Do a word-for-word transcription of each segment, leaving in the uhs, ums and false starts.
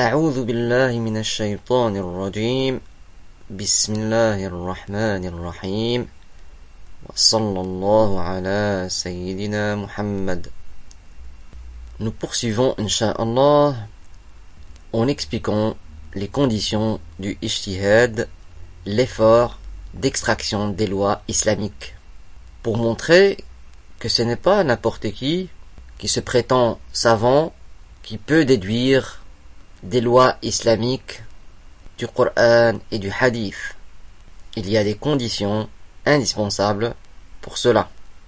أعوذ بالله من الشيطان الرجيم بسم الله الرحمن الرحيم وصلى الله على سيدنا محمد. Nous poursuivons, Inch'Allah, en expliquant les conditions du ijtihad, l'effort d'extraction des lois islamiques, pour montrer que ce n'est pas n'importe qui qui se prétend savant qui peut déduire des lois islamiques du Coran et du Hadith. Il y a des conditions indispensables pour cela.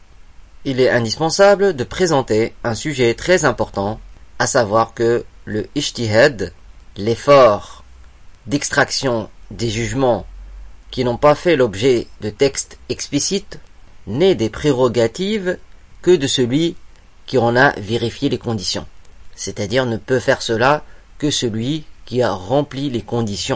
Il est indispensable de présenter un sujet très important, à savoir que le ijtihad, l'effort d'extraction des jugements qui n'ont pas fait l'objet de textes explicites, n'est des prérogatives que de celui qui en a vérifié les conditions. C'est-à-dire ne peut faire cela que celui qui a rempli les conditions.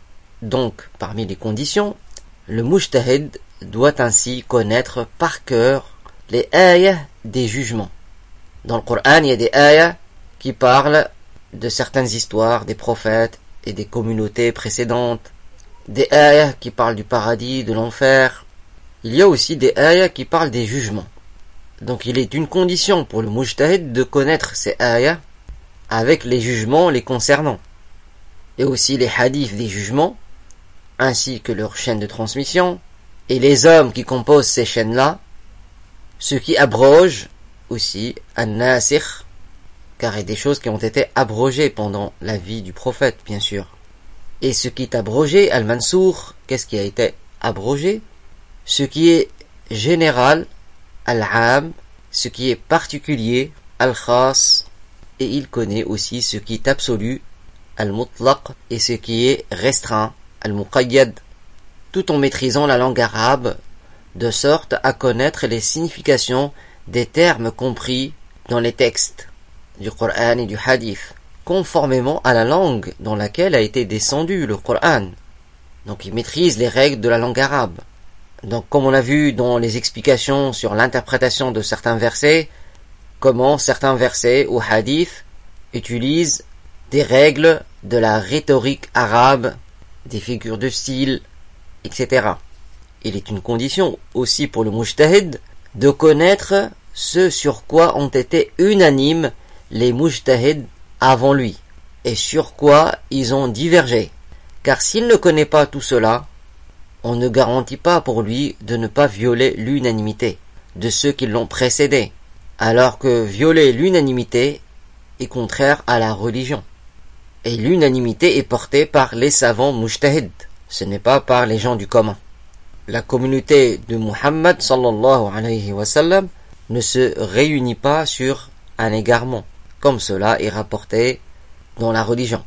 Donc, parmi les conditions, le mujtahid doit ainsi connaître par cœur les ayahs des jugements. Dans le Coran, il y a des ayahs qui parlent de certaines histoires des prophètes et des communautés précédentes, des ayahs qui parlent du paradis, de l'enfer. Il y a aussi des ayahs qui parlent des jugements. Donc il est une condition pour le mujtahid de connaître ces ayahs avec les jugements les concernant, et aussi les hadiths des jugements, ainsi que leur chaîne de transmission, et les hommes qui composent ces chaînes-là, ce qui abroge aussi an-nasikh, car il y a des choses qui ont été abrogées pendant la vie du prophète, bien sûr. Et ce qui est abrogé, al-mansour, qu'est-ce qui a été abrogé? Ce qui est général, al-am, ce qui est particulier, al-khas, et il connaît aussi ce qui est absolu, al-mutlaq, et ce qui est restreint, al-muqayyad, tout en maîtrisant la langue arabe, de sorte à connaître les significations des termes compris dans les textes du Coran et du Hadith, conformément à la langue dans laquelle a été descendu le Coran. Donc il maîtrise les règles de la langue arabe. Donc comme on a vu dans les explications sur l'interprétation de certains versets, comment certains versets ou hadiths utilisent des règles de la rhétorique arabe, des figures de style, et cetera. Il est une condition aussi pour le mujtahid de connaître ce sur quoi ont été unanimes les mujtahids avant lui, et sur quoi ils ont divergé. Car s'il ne connaît pas tout cela, on ne garantit pas pour lui de ne pas violer l'unanimité de ceux qui l'ont précédé, alors que violer l'unanimité est contraire à la religion. Et l'unanimité est portée par les savants mujtahids, ce n'est pas par les gens du commun. La communauté de Muhammad sallallahu alayhi wa sallam ne se réunit pas sur un égarement, comme cela est rapporté dans la religion.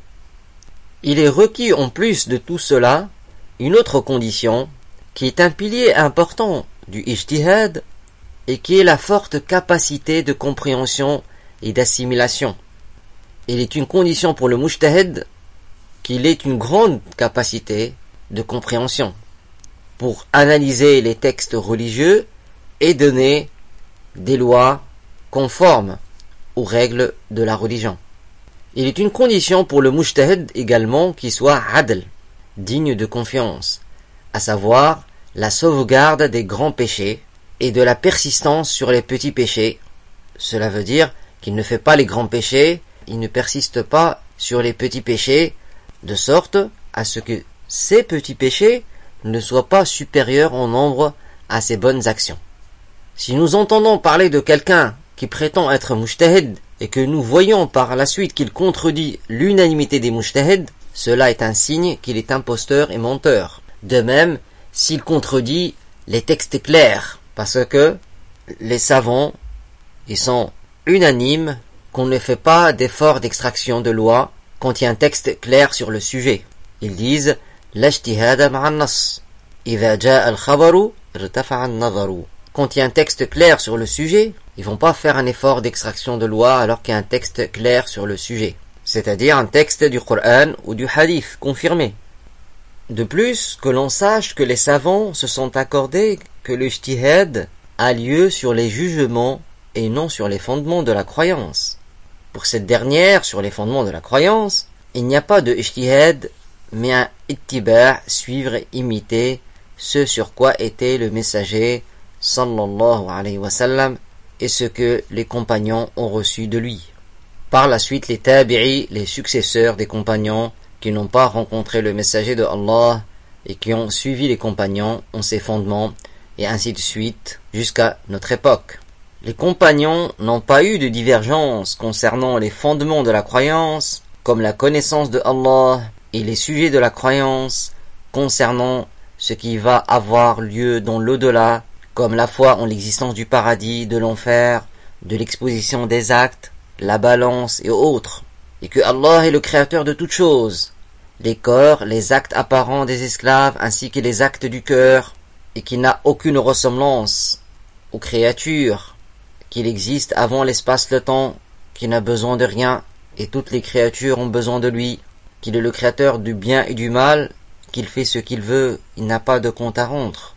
Il est requis en plus de tout cela une autre condition qui est un pilier important du ijtihad et qui est la forte capacité de compréhension et d'assimilation. Il est une condition pour le mujtahid qu'il ait une grande capacité de compréhension pour analyser les textes religieux et donner des lois conformes aux règles de la religion. Il est une condition pour le mujtahid également qu'il soit adl, digne de confiance, à savoir la sauvegarde des grands péchés et de la persistance sur les petits péchés. Cela veut dire qu'il ne fait pas les grands péchés, il ne persiste pas sur les petits péchés, de sorte à ce que ces petits péchés ne soient pas supérieurs en nombre à ses bonnes actions. Si nous entendons parler de quelqu'un qui prétend être mujtahid et que nous voyons par la suite qu'il contredit l'unanimité des mujtahids, cela est un signe qu'il est imposteur et menteur. De même, s'il contredit les textes clairs, parce que les savants, ils sont unanimes qu'on ne fait pas d'effort d'extraction de loi quand il y a un texte clair sur le sujet. Ils disent l'ijtihad ma'a an-nass. Idha jaa al-khabaru irtafa'a an-nazaru. Quand il y a un texte clair sur le sujet, ils vont pas faire un effort d'extraction de loi alors qu'il y a un texte clair sur le sujet. C'est-à-dire un texte du Coran ou du Hadith confirmé. De plus, que l'on sache que les savants se sont accordés que le ijtihad a lieu sur les jugements et non sur les fondements de la croyance. Pour cette dernière, sur les fondements de la croyance, Il n'y a pas de ijtihad, mais un ittiba', suivre et imiter ce sur quoi était le messager sallallahu alayhi wa sallam et ce que les compagnons ont reçu de lui. Par la suite, les tabi'i, les successeurs des compagnons qui n'ont pas rencontré le messager de Allah et qui ont suivi les compagnons ont ses fondements et ainsi de suite jusqu'à notre époque. Les compagnons n'ont pas eu de divergence concernant les fondements de la croyance, comme la connaissance de Allah et les sujets de la croyance concernant ce qui va avoir lieu dans l'au-delà, comme la foi en l'existence du paradis, de l'enfer, de l'exposition des actes, la balance et autres, et que Allah est le créateur de toutes choses, les corps, les actes apparents des esclaves ainsi que les actes du cœur, et qu'il n'a aucune ressemblance aux créatures, qu'il existe avant l'espace le temps, qu'il n'a besoin de rien, et toutes les créatures ont besoin de lui, qu'il est le créateur du bien et du mal, qu'il fait ce qu'il veut, il n'a pas de compte à rendre.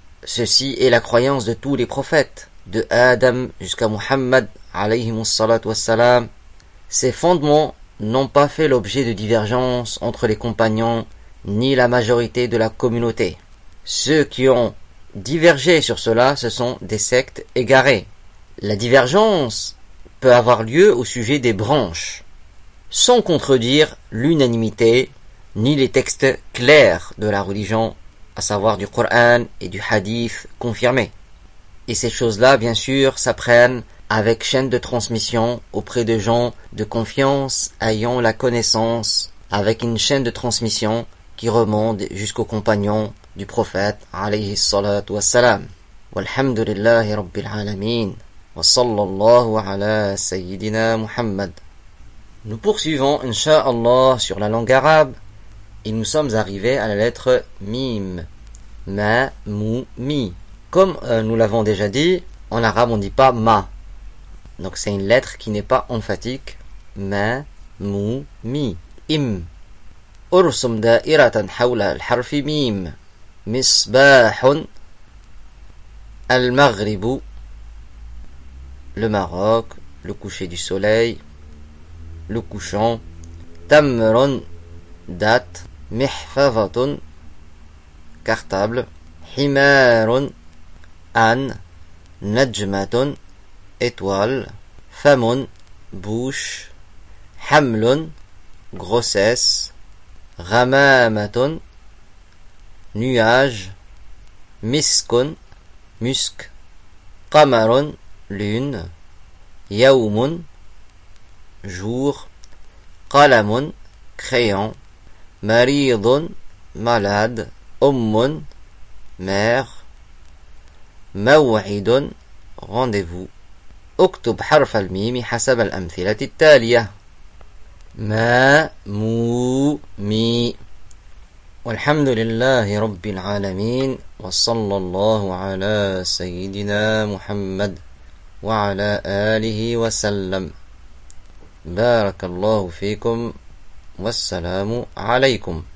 Ceci est la croyance de tous les prophètes, de Adam jusqu'à Muhammad alayhi salatu wassalam. Ces fondements n'ont pas fait l'objet de divergences entre les compagnons ni la majorité de la communauté. Ceux qui ont divergé sur cela, ce sont des sectes égarées. La divergence peut avoir lieu au sujet des branches, sans contredire l'unanimité ni les textes clairs de la religion, à savoir du Coran et du Hadith confirmés. Et ces choses-là, bien sûr, s'apprennent avec chaîne de transmission auprès de gens de confiance ayant la connaissance, avec une chaîne de transmission qui remonte jusqu'aux compagnons du prophète alayhi salatu wassalam. Walhamdulillahi rabbil alamin. Wa sallallahu ala sayyidina Muhammad. Nous poursuivons, incha'Allah, sur la langue arabe, et nous sommes arrivés à la lettre mim. Ma, mou, mi. Comme euh, nous l'avons déjà dit, en arabe on ne dit pas ma. Donc c'est une lettre qui n'est pas emphatique. Ma, mou, mi. Im. Ursum da'iratan hawla al-harfi mim. Misbahun. Al-Maghribu. Le Maroc, le coucher du soleil, le couchant. Tamrun, date. Mihfavatun, cartable. Himarun, âne. Najmatun, étoile. Famun, bouche. Hamlun, grossesse. Ramamatun, nuage. Miskun, musc. Qamarun, lune. Yawmun, jour. Qalamun, crayon. Maridun, malade. Ummun, mère. موعد rendez-vous. اكتب حرف الميم حسب الأمثلة التالية. ما مو مي. والحمد لله رب العالمين وصلى الله على سيدنا محمد وعلى آله وسلم. بارك الله فيكم والسلام عليكم.